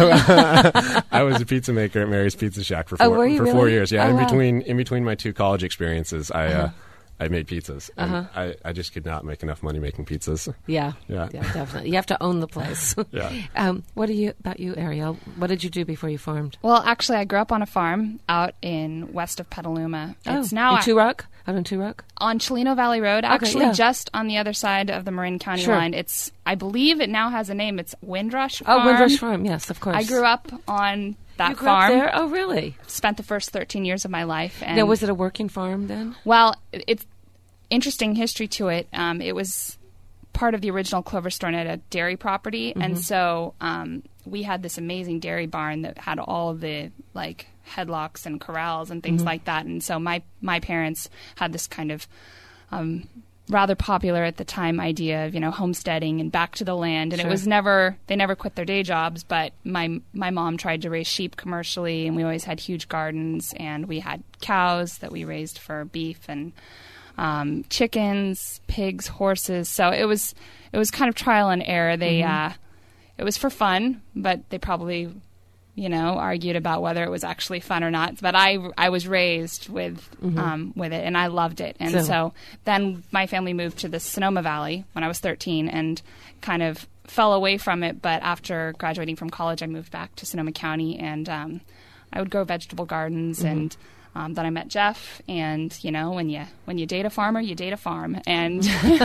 I was a pizza maker at Mary's Pizza Shack for Oh, four, were you for four really? years. Yeah, Oh, in wow. between in between my two college experiences, I Uh-huh. uh, I made pizzas. And Uh-huh. I, I just could not make enough money making pizzas. Yeah, Yeah. definitely. You have to own the place. Yeah. Um, what do you about you, Ariel? What did you do before you farmed? Well, actually, I grew up on a farm out in west of Petaluma. It's oh, now in Turock? Out in Turock? on Cholino Valley Road, Okay, actually yeah. just on the other side of the Marin County Sure. line. It's, I believe it now has a name. It's Windrush Oh, Farm. Windrush Farm. Yes, of course. I grew up on that You grew up farm. there? Oh, really? Spent the first thirteen years of my life. And Now, was it a working farm then? Well, it- it's interesting history to it. Um, it was part of the original Clover Store Net, a dairy property, Mhm. and so um, we had this amazing dairy barn that had all of the like headlocks and corrals and things Mhm. like that. And so my my parents had this kind of um, rather popular at the time idea of, you know, homesteading and back to the land. And Sure. it was never, they never quit their day jobs, but my my mom tried to raise sheep commercially, and we always had huge gardens, and we had cows that we raised for beef, and um, chickens, pigs, horses. So it was it was kind of trial and error. They Mhm. uh, it was for fun, but they probably, you know, argued about whether it was actually fun or not. But I, I was raised with Mhm. um, with it, and I loved it. And So- so. then my family moved to the Sonoma Valley when I was thirteen, and kind of fell away from it. But after graduating from college, I moved back to Sonoma County, and um, I would grow vegetable gardens. Mhm. And um, then I met Jeff, and you know, when you when you date a farmer, you date a farm. And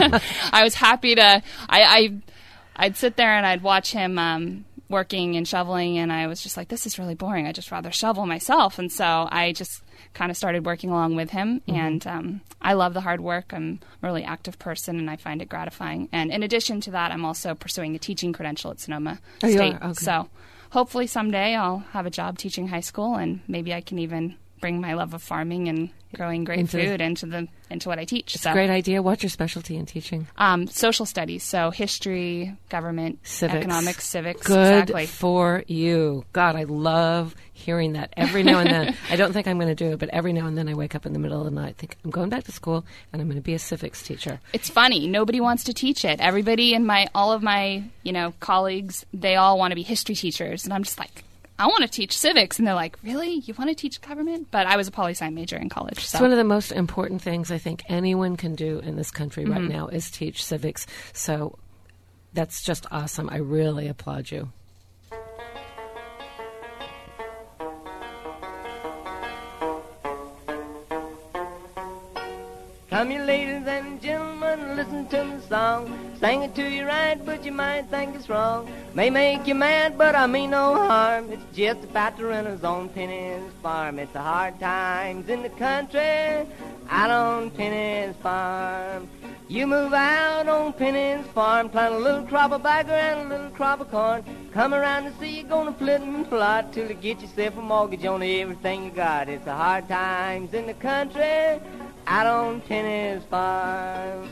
I was happy to. I, I I'd sit there and I'd watch him um, working and shoveling, and I was just like, this is really boring. I'd just rather shovel myself. And so I just kind of started working along with him. Mhm. And um, I love the hard work. I'm a really active person, and I find it gratifying. And in addition to that, I'm also pursuing a teaching credential at Sonoma Oh, you State. are? Okay. So hopefully someday I'll have a job teaching high school, and maybe I can even bring my love of farming and growing great Into the- food into the into what I teach. It's so. a great idea. What's your specialty in teaching? Um, social studies, so history, government, Civics. economics, civics. Good exactly. for you. God, I love hearing that every now and then. I don't think I'm going to do it, but every now and then I wake up in the middle of the night, think I'm going back to school and I'm going to be a civics teacher. It's funny. Nobody wants to teach it. Everybody in my, all of my, you know, colleagues, they all want to be history teachers, and I'm just like, I want to teach civics. And they're like, really? You want to teach government? But I was a poli-sci major in college. So. It's one of the most important things I think anyone can do in this country right Mhm. now is teach civics. So that's just awesome. I really applaud you. Come you ladies and gentlemen, listen to the song. Sing it to you right, but you might think it's wrong. May make you mad, but I mean no harm. It's just about to run his own Penny's farm. It's the hard times in the country out on Penny's farm. You move out on Penny's farm, plant a little crop of bagger and a little crop of corn. Come around to see you gonna flit and plot till you get yourself a mortgage on everything you got. It's the hard times in the country out on Penny's farm.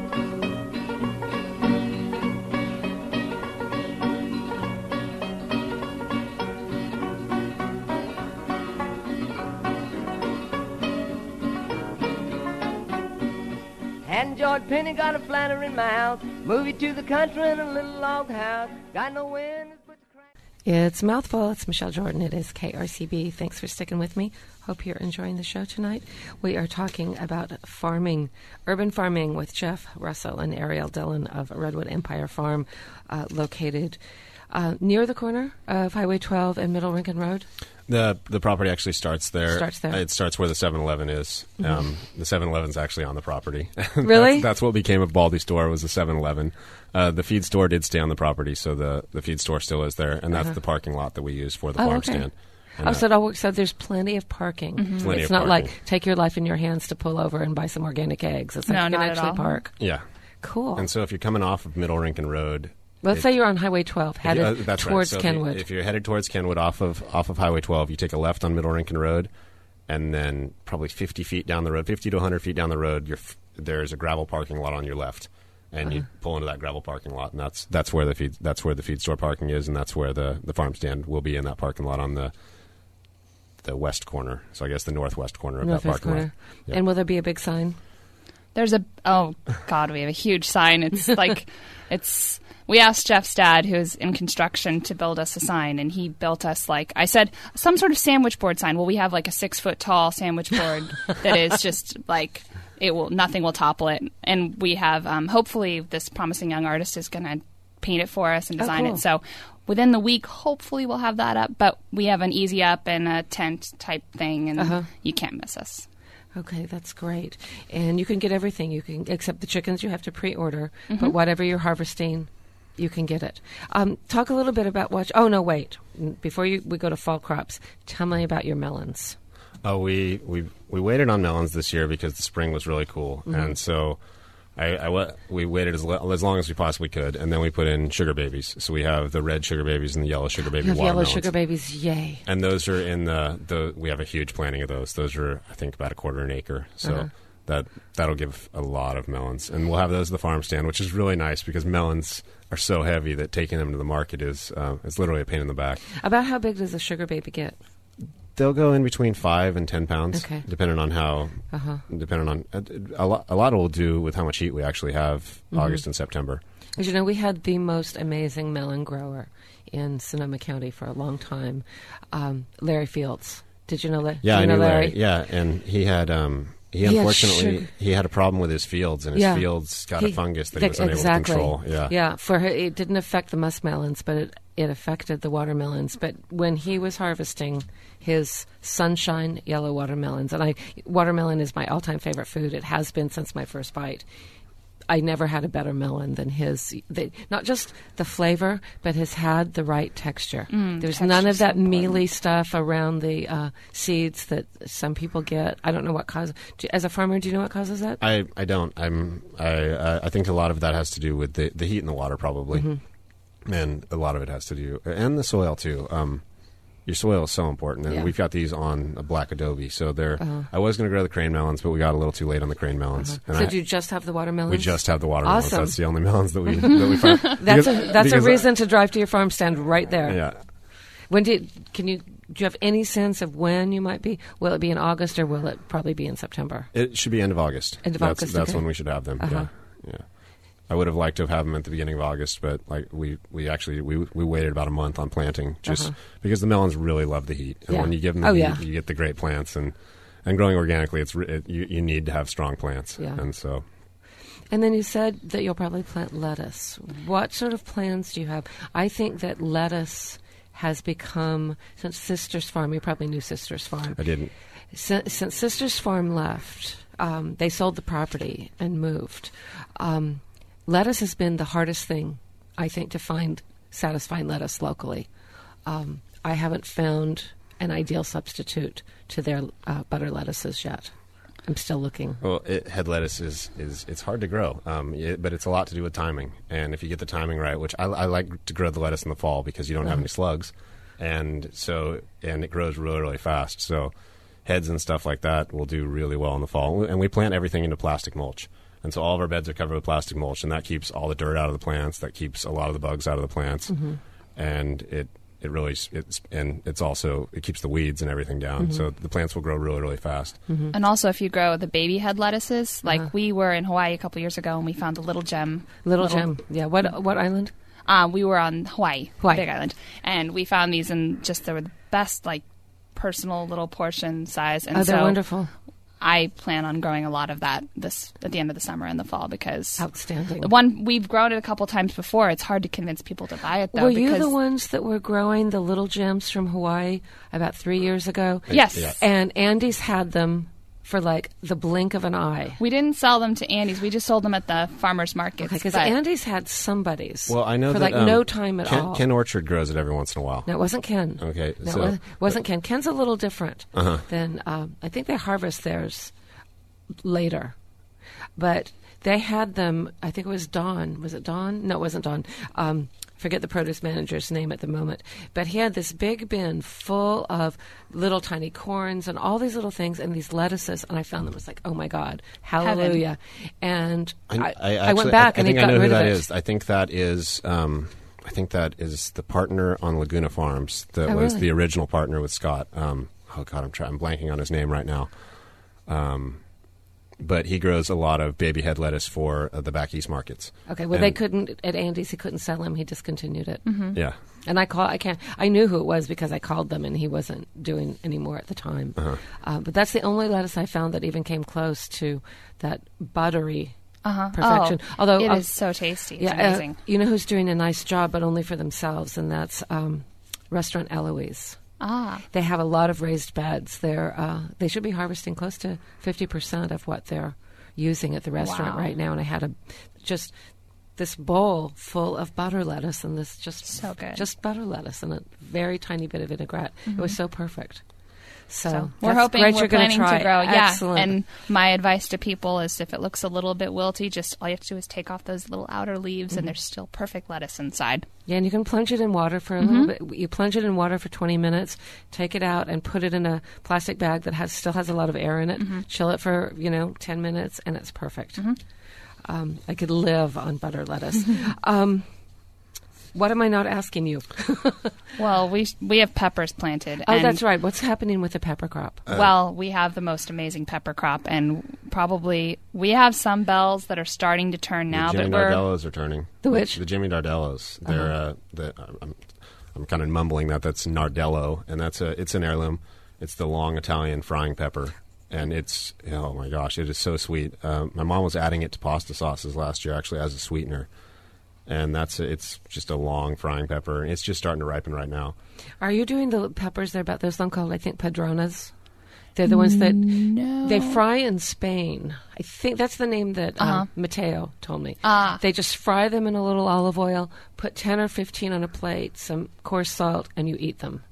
Hadn't George Penny got a flanner in my house? Move you to the country in a little log house. Got no wind. It's Mouthful. It's Michelle Jordan. It is K R C B. Thanks for sticking with me. Hope you're enjoying the show tonight. We are talking about farming, urban farming with Jeff Russell and Ariel Dillon of Redwood Empire Farm, uh, located uh, near the corner of Highway twelve and Middle Rincon Road. The the property actually starts there. Starts there. It starts where the seven eleven is. Mhm. Um, the seven eleven's actually on the property. Really? that's, that's what became of Baldy Store was the seven eleven. Uh, the feed store did stay on the property, so the, the feed store still is there, and that's Uh-huh. the parking lot that we use for the Oh, farm okay. stand. And, Oh, uh, so, it all works, so there's plenty of parking. Mhm. Plenty it's of not parking. like take your life in your hands to pull over and buy some organic eggs. It's like No, you can not at actually all. park. Yeah. Cool. And so if you're coming off of Middle Rincon Road, Let's if- say you're on Highway twelve, if you- headed uh, that's right. towards So if you- Kenwood. If, you're headed towards Kenwood off of off of Highway twelve, you take a left on Middle Rincon Road, and then probably fifty feet down the road, fifty to one hundred feet down the road, you're f- there's a gravel parking lot on your left, and you Uh-huh. pull into that gravel parking lot, and that's that's where the feed that's where the feed store parking is, and that's where the, the farm stand will be in that parking lot on the the west corner. So I guess the northwest corner of Northwest that parking corner. lot. Yep. And will there be a big sign? There's a oh god, we have a huge sign. It's like it's we asked Jeff's dad, who's in construction, to build us a sign, and he built us like I said, some sort of sandwich board sign. Well, we have like a six foot tall sandwich board that is just like it will nothing will topple it, and we have um, hopefully this promising young artist is going to paint it for us and Oh, design cool. it. So within the week, hopefully we'll have that up. But we have an easy up and a tent type thing, and Uh-huh. you can't miss us. Okay, that's great. And you can get everything. You can, except the chickens you have to pre-order, Mhm. but whatever you're harvesting, you can get it. Um, talk a little bit about what, oh no, wait. Before you, we go to fall crops, tell me about your melons. Oh, we, we we waited on melons this year because the spring was really cool, Mhm. and so I, I wa- we waited as, le- as long as we possibly could, and then we put in sugar babies. So we have the red sugar babies and the yellow sugar baby You have yellow watermelons. sugar babies, yay. And those are in the, the we have a huge planting of those. Those are I think about a quarter an acre. So Uh-huh. that that'll give a lot of melons, and we'll have those at the farm stand, which is really nice because melons are so heavy that taking them to the market is uh, is literally a pain in the back. About how big does a sugar baby get? They'll go in between five and ten pounds, Okay. depending on how. Uh-huh. Depending on uh, a lot. A lot will do with how much heat we actually have Mhm. August and September. As you know, we had the most amazing melon grower in Sonoma County for a long time, um, Larry Fields. Did you know that? Yeah, you I know knew Larry. Yeah, and he had um, he, He had unfortunately sugar- he had a problem with his fields, and his Yeah. fields got He- a fungus that he was th- unable exactly. to control. Yeah, yeah. For her, it didn't affect the muskmelons, but it it affected the watermelons. But when he was harvesting his sunshine yellow watermelons, and I watermelon is my all time favorite food. It has been since my first bite. I never had a better melon than his. The, not just the flavor, but has had the right texture. Mm, There's none of texture's that so important. mealy stuff around the uh, seeds that some people get. I don't know what causes. do- As a farmer, do you know what causes that? I, I don't. I'm I uh, I think a lot of that has to do with the the heat in the water probably, Mhm. and a lot of it has to do and the soil too. Um, your soil is so important, and Yeah. we've got these on a black adobe. So they're. Uh-huh. I was going to grow the crane melons, but we got a little too late on the crane melons. Uh-huh. And So I, do you just have the watermelons? we just have the watermelons. Awesome. That's the only melons that we that we found. That's Because- a that's a because I- reason to drive to your farm stand right there. Yeah. When do you, can you do you have any sense of when you might be? Will it be in August or will it probably be in September? It should be end of August. End of that's, August, That's okay. when we should have them. Uh-huh. Yeah, yeah. I would have liked to have had them at the beginning of August, but like we, we actually we we waited about a month on planting just Uh-huh. because the melons really love the heat, and Yeah. when you give them the Oh, heat, yeah. you get the great plants. And and growing organically, it's re- it, you you need to have strong plants. Yeah. And so And then you said that you'll probably plant lettuce. What sort of plans do you have? I think that lettuce has become, since Sister's Farm, you probably knew Sister's Farm. I didn't. Since, since Sister's Farm left, um, they sold the property and moved. Um, lettuce has been the hardest thing, I think, to find satisfying lettuce locally. Um, I haven't found an ideal substitute to their uh, butter lettuces yet. I'm still looking. Well, it, head lettuce is, is it's hard to grow, um, it, but it's a lot to do with timing. And if you get the timing right, which I, I like to grow the lettuce in the fall because you don't have Uh-huh. any slugs, and so and it grows really really fast. So heads and stuff like that will do really well in the fall. And we plant everything into plastic mulch, and so all of our beds are covered with plastic mulch, and that keeps all the dirt out of the plants. That keeps a lot of the bugs out of the plants, Mhm. and it. It really, it's and it's also it keeps the weeds and everything down, Mhm. so the plants will grow really, really fast. And also, if you grow the baby head lettuces, like Uh-huh. we were in Hawaii a couple years ago, and we found the Little Gem. Little Gem, yeah. What what island? Uh, we were on Hawaii, Hawaii. Big Island, and we found these, and just they were the best, like personal little portion size. And Oh, they're so wonderful. I plan on growing a lot of that this at the end of the summer and the fall because outstanding. The one we've grown it a couple times before. It's hard to convince people to buy it though. Were you because the ones that were growing the Little Gems from Hawaii about three years ago? Yes. Yeah. And Andy's had them for like the blink of an eye. We didn't sell them to Andy's. We just sold them at the farmers markets. Because but- Andy's had somebody's. Well, I know for that, like um, no time at Ken, all. Ken Orchard grows it every once in a while. No, it wasn't Ken. Okay, No, so it wasn't, wasn't Ken. Ken's a little different Uh-huh. than um, I think they harvest theirs later, but they had them. I think it was Don. Was it Don? No, it wasn't Don. Um, forget the produce manager's name at the moment, but he had this big bin full of little tiny corns and all these little things and these lettuces, and I found them. I was like, oh my God, hallelujah! And I, I, actually- went back I, and I think he'd I know gotten who rid that of it. is. I think that is. Um, I think that is the partner on Laguna Farms. That Oh, was really? the original partner with Scott. Um, oh God, I'm trying. I'm blanking on his name right now. Um, but he grows a lot of baby head lettuce for uh, the back east markets. Okay, well, And- they couldn't at Andy's. He couldn't sell him. He discontinued it. Mhm. Yeah. And I call. I can't. I knew who it was because I called them, and he wasn't doing any more at the time. Uh-huh. Uh, but that's the only lettuce I found that even came close to that buttery Uh-huh. perfection. Oh, Although it uh, is so tasty. It's yeah, uh, amazing. you know who's doing a nice job, but only for themselves, and that's um, Restaurant Eloise. Ah. They have a lot of raised beds. They're uh, they should be harvesting close to fifty percent of what they're using at the restaurant Wow. right now. And I had a just this bowl full of butter lettuce and this just So good. just butter lettuce and a very tiny bit of vinaigrette. It was Mhm. so perfect. So, So we're that's hoping great we're you're gonna planning try. to grow. Excellent. Yeah, and my advice to people is if it looks a little bit wilty, just all you have to do is take off those little outer leaves, Mhm. and there's still perfect lettuce inside. Yeah, and you can plunge it in water for a Mhm. little bit. You plunge it in water for twenty minutes, take it out, and put it in a plastic bag that has still has a lot of air in it. Mhm. Chill it for you know ten minutes, and it's perfect. Mhm. Um, I could live on butter lettuce. um, what am I not asking you? Well, we we have peppers planted. Oh, and that's right. What's happening with the pepper crop? well, we have the most amazing pepper crop, and probably we have some bells that are starting to turn now. the Jimmy but we're Dardellos are turning. The which? The Jimmy Dardellos. They're. Uh-huh. Uh, the, I'm, I'm kind of mumbling that. That's Nardello, and that's a. It's an heirloom. It's the long Italian frying pepper, and it's. Oh my gosh, it is so sweet. Uh, my mom was adding it to pasta sauces last year, actually as a sweetener, and that's. A, it's just a long frying pepper, and it's just starting to ripen right now. Are you doing the peppers? They're about those one called I think Padronas. They're the ones that No. they fry in Spain. I think that's the name that Uh-huh. uh, Mateo told me. Ah. They just fry them in a little olive oil, put ten or fifteen on a plate, some coarse salt, and you eat them.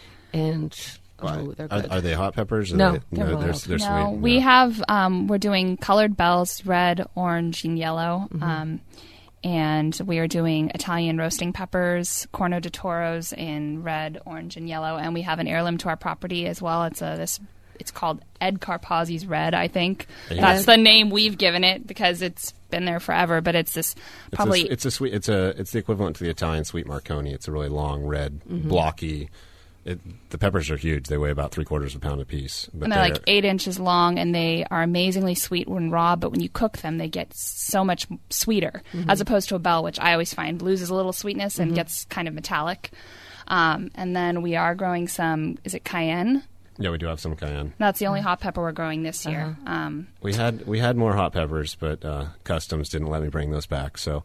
And oh, they're Are, good. are they hot peppers? Or No, they, they're no, they're, wild. they're no, sweet. we No. have um, we're doing colored bells, red, orange, and yellow. Mhm. Um, and we are doing Italian roasting peppers, Corno di Toros in red, orange, and yellow. And we have an heirloom to our property as well. It's a this. It's called Ed Carpazzi's Red, I think. Yeah. That's the name we've given it because it's been there forever. But it's this probably it's a, it's a sweet. It's a it's the equivalent to the Italian sweet Marconi. It's a really long, red, mm-hmm. blocky. It, the peppers are huge. They weigh about three quarters of a pound apiece. But and they're, they're like eight inches long, and they are amazingly sweet when raw. But when you cook them, they get so much sweeter, mm-hmm. as opposed to a Belle, which I always find loses a little sweetness and mm-hmm. gets kind of metallic. Um, and then we are growing some, is it cayenne? Yeah, we do have some cayenne. That's the only hot pepper we're growing this year. Uh-huh. Um, we had we had more hot peppers, but uh, Customs didn't let me bring those back. So,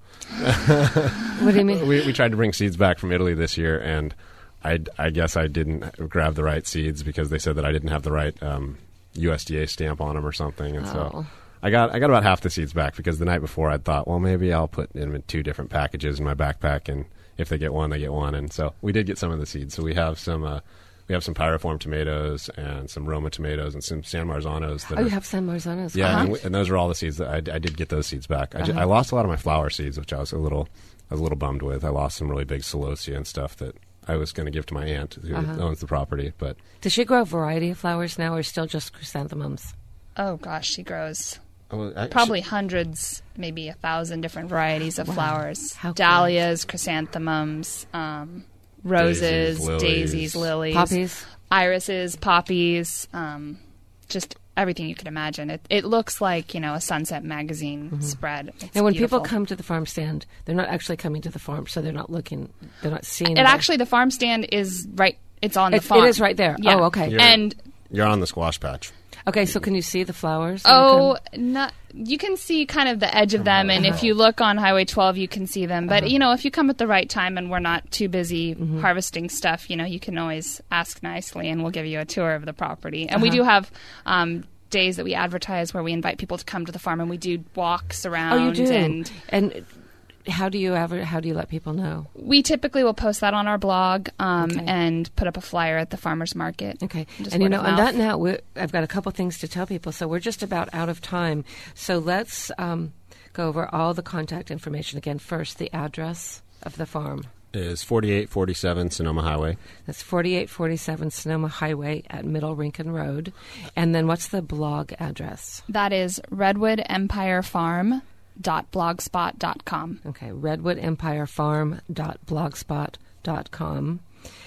what do you mean? We, we tried to bring seeds back from Italy this year, and I, I guess I didn't grab the right seeds because they said that I didn't have the right um, U S D A stamp on them or something, and oh. so I got I got about half the seeds back because the night before I thought, well, maybe I'll put them in two different packages in my backpack, and if they get one, they get one, and so we did get some of the seeds. So we have some. Uh, We have some pyriform tomatoes and some Roma tomatoes and some San Marzanos. That oh, are, you have San Marzanos. Yeah, uh-huh. and, we, and those are all the seeds that I, I did get those seeds back. I, uh-huh. just, I lost a lot of my flower seeds, which I was a little, I was a little bummed with. I lost some really big celosia and stuff that I was going to give to my aunt who uh-huh. owns the property. But does she grow a variety of flowers now, or still just chrysanthemums? Oh gosh, she grows. Oh, I, Probably she, hundreds, maybe a thousand different varieties of wow. flowers. How Dahlias, cool. chrysanthemums, um, roses, daisies, lilies. daisies, lilies, poppies. Irises, poppies, um, just everything you could imagine. It it looks like, you know, a Sunset magazine mm-hmm. spread. It's and when beautiful. people come to the farm stand, they're not actually coming to the farm, so they're not looking, they're not seeing. It actually, the farm stand is right. It's on it, the farm. It is right there. Yeah. Oh, okay. You're, and you're on the squash patch. Okay, so can you see the flowers? Oh, not, you can see kind of the edge of them, and uh-huh. if you look on Highway twelve, you can see them. But, uh-huh. you know, if you come at the right time and we're not too busy mm-hmm. harvesting stuff, you know, you can always ask nicely, and we'll give you a tour of the property. And uh-huh. we do have um, days that we advertise where we invite people to come to the farm, and we do walks around. Oh, you do? And, and how do you ever? How do you let people know? We typically will post that on our blog um, okay. and put up a flyer at the farmers market. Okay, and, and you know, on that note, we're, I've got a couple things to tell people. So we're just about out of time. So let's um, go over all the contact information again. First, the address of the farm is forty-eight forty-seven Sonoma Highway. That's forty-eight forty-seven Sonoma Highway at Middle Rincon Road. And then what's the blog address? That is Redwood Empire Farm. dot blogspot dot com. Okay, redwood empire farm dot blogspot dot com.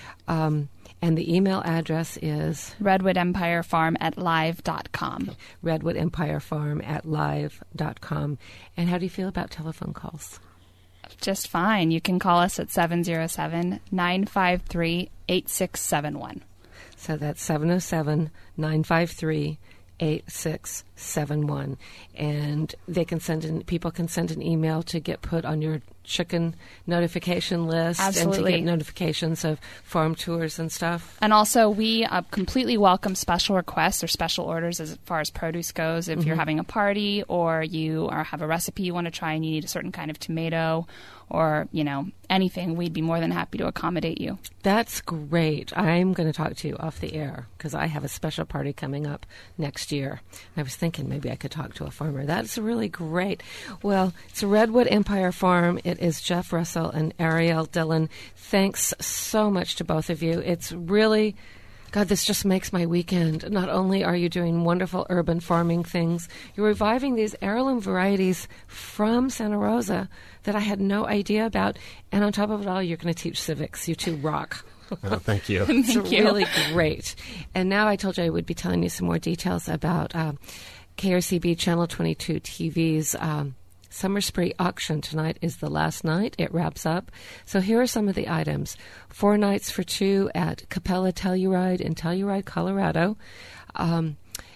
Um, and the email address is redwood empire farm at live dot com. Okay. redwood empire farm at live dot com. And how do you feel about telephone calls? Just fine. You can call us at seven oh seven, nine five three, eight six seven one. So that's seven oh seven, nine five three, eight six seven one, and they can send in. People can send an email to get put on your chicken notification list. Absolutely. And to get notifications of farm tours and stuff. And also, we uh, completely welcome special requests or special orders as far as produce goes. If mm-hmm. you're having a party or you are, have a recipe you want to try and you need a certain kind of tomato or, you know, anything, we'd be more than happy to accommodate you. That's great. I'm going to talk to you off the air because I have a special party coming up next year. I was thinking maybe I could talk to a farmer. That's really great. Well, it's Redwood Empire Farm. It is Jeff Russell and Ariel Dillon. Thanks so much to both of you. It's really... God, this just makes my weekend. Not only are you doing wonderful urban farming things, you're reviving these heirloom varieties from Santa Rosa that I had no idea about. And on top of it all, you're going to teach civics. You two rock. Oh, thank you. Thank it's you. really great. And now I told you I would be telling you some more details about uh, K R C B Channel twenty-two T V's um, Summer Spree auction. Tonight is the last night. It wraps up. So here are some of the items. Four nights for two at Capella Telluride in Telluride, Colorado. Um,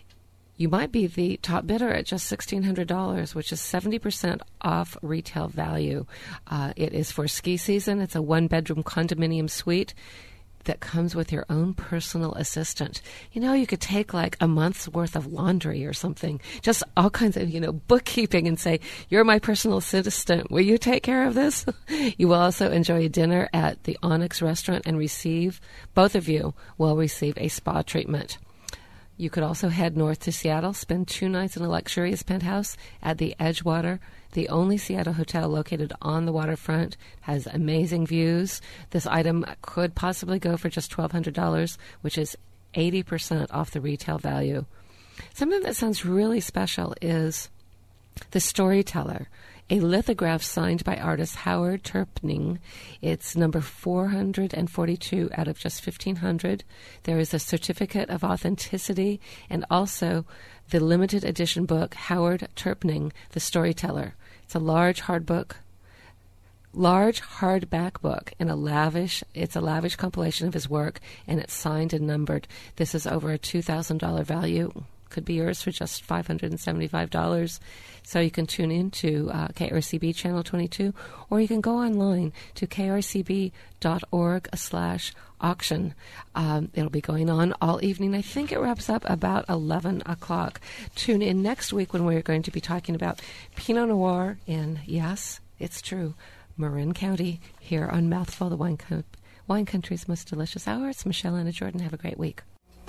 you might be the top bidder at just sixteen hundred dollars, which is seventy percent off retail value. Uh, it is for ski season. It's a one-bedroom condominium suite that comes with your own personal assistant. You know, you could take like a month's worth of laundry or something, just all kinds of, you know, bookkeeping and say, you're my personal assistant. Will you take care of this? You will also enjoy a dinner at the Onyx restaurant and receive, both of you will receive a spa treatment. You could also head north to Seattle, spend two nights in a luxurious penthouse at the Edgewater, the only Seattle hotel located on the waterfront, has amazing views. This item could possibly go for just twelve hundred dollars, which is eighty percent off the retail value. Something that sounds really special is The Storyteller, a lithograph signed by artist Howard Turpning. It's number four hundred forty-two out of just fifteen hundred. There is a certificate of authenticity and also the limited edition book, Howard Turpning, The Storyteller. It's a large hard book, large hardback book, and a lavish, it's a lavish compilation of his work, and it's signed and numbered. This is over a two thousand dollars value. Could be yours for just five hundred seventy-five dollars. So you can tune in to uh, K R C B Channel twenty-two, or you can go online to k r c b dot org slash auction. Um, it'll be going on all evening. I think it wraps up about eleven o'clock. Tune in next week when we're going to be talking about Pinot Noir in, yes, it's true, Marin County, here on Mouthful, the Wine, Co- Wine Country's most delicious hour. It's Michelle Anna Jordan. Have a great week.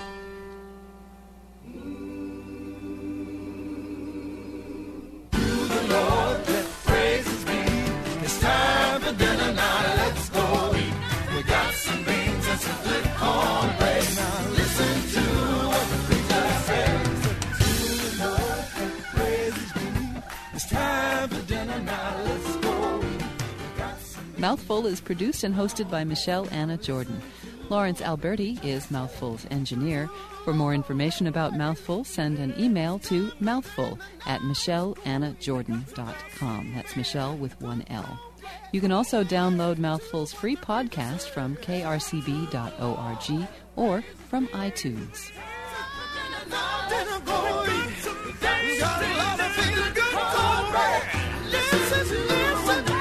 Lord, let praises be. It's time for dinner now, let's go eat. We got some beans and some good cornbread. Now listen to what the preacher says. To the Lord, let praises be. It's time for dinner now, let's go eat. We got some Mouthful is produced and hosted by Michelle Anna Jordan. Lawrence Alberti is Mouthful's engineer. For more information about Mouthful, send an email to mouthful at michelle anna jordan dot com. That's Michelle with one L. You can also download Mouthful's free podcast from k r c b dot org or from iTunes. Listen, listen.